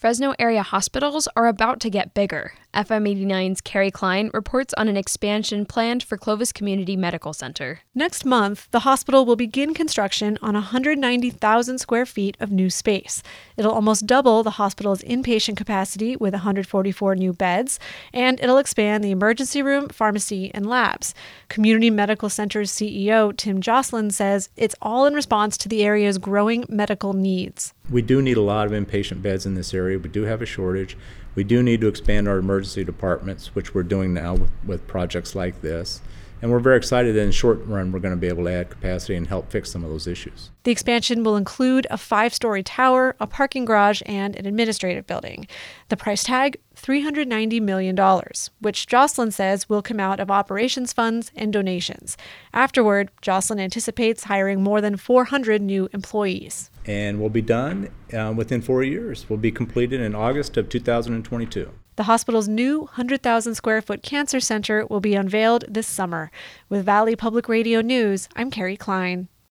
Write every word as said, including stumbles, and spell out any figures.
Fresno area hospitals are about to get bigger. F M eighty-nine's Carrie Klein reports on an expansion planned for Clovis Community Medical Center. Next month, the hospital will begin construction on one hundred ninety thousand square feet of new space. It'll almost double the hospital's inpatient capacity with one hundred forty-four new beds, and it'll expand the emergency room, pharmacy, and labs. Community Medical Center's C E O, Tim Jocelyn, says it's all in response to the area's growing medical needs. We do need a lot of inpatient beds in this area. We do have a shortage. We do need to expand our emergency departments, which we're doing now with, with projects like this. And we're very excited that in the short run, we're going to be able to add capacity and help fix some of those issues. The expansion will include a five-story tower, a parking garage, and an administrative building. The price tag, three hundred ninety million dollars, which Jocelyn says will come out of operations funds and donations. Afterward, Jocelyn anticipates hiring more than four hundred new employees. And we'll be done uh, within four years. We'll be completed in August of two thousand twenty-two. The hospital's new one hundred thousand square foot cancer center will be unveiled this summer. With Valley Public Radio News, I'm Carrie Klein.